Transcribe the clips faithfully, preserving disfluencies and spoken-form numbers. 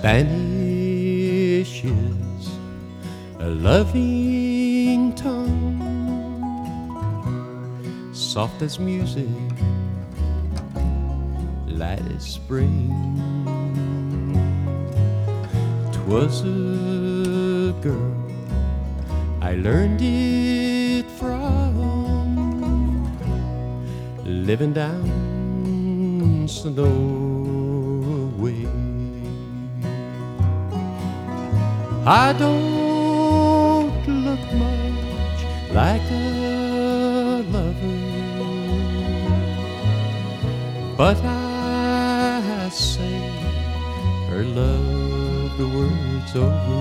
vanishes a loving tongue, soft as music, light as spring. 'Twas a girl I learned it from, living down Snowy. I don't look much like a lover, but I say her love the words over,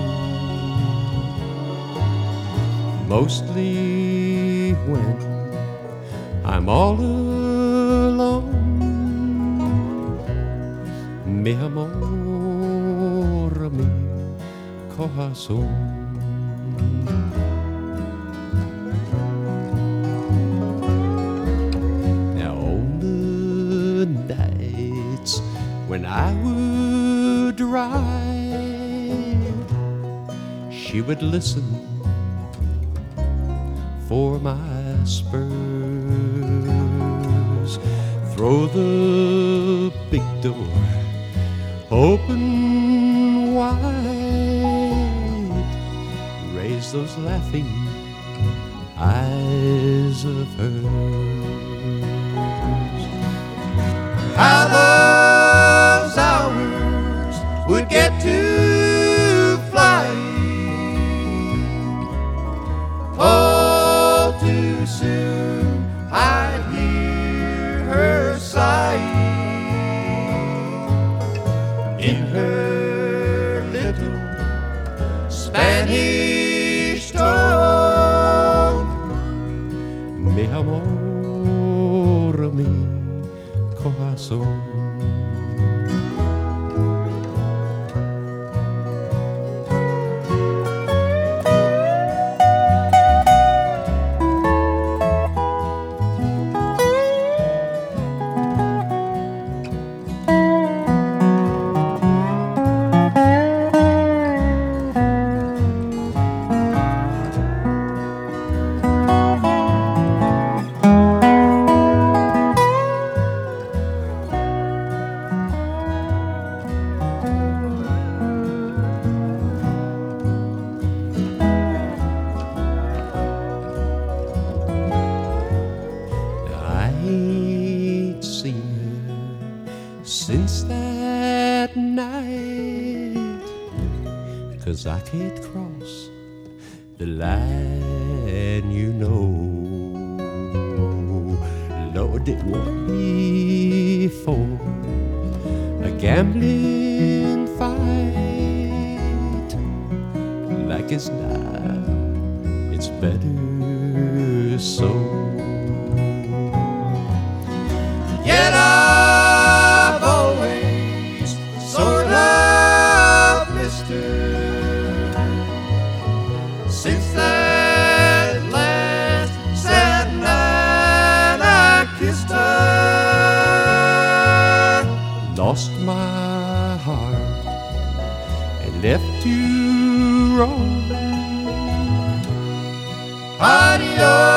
mostly when I'm all alone. Mi amor, mi corazón. Now on the nights when I would ride, she would listen for my spurs, throw the big door open wide, raise those laughing eyes of hers. How those hours would get to fly, oh, too soon I'd hear her sigh in her little Spanish tongue. Mi amor, mi corazón. Since that night, 'cause I can't cross the line, you know. Lord, it won't be for a gambling fight. Like it's now, it's better so. Yet I've always sort of missed her since that last sad night I kissed her. Lost my heart and left to roam. Adios.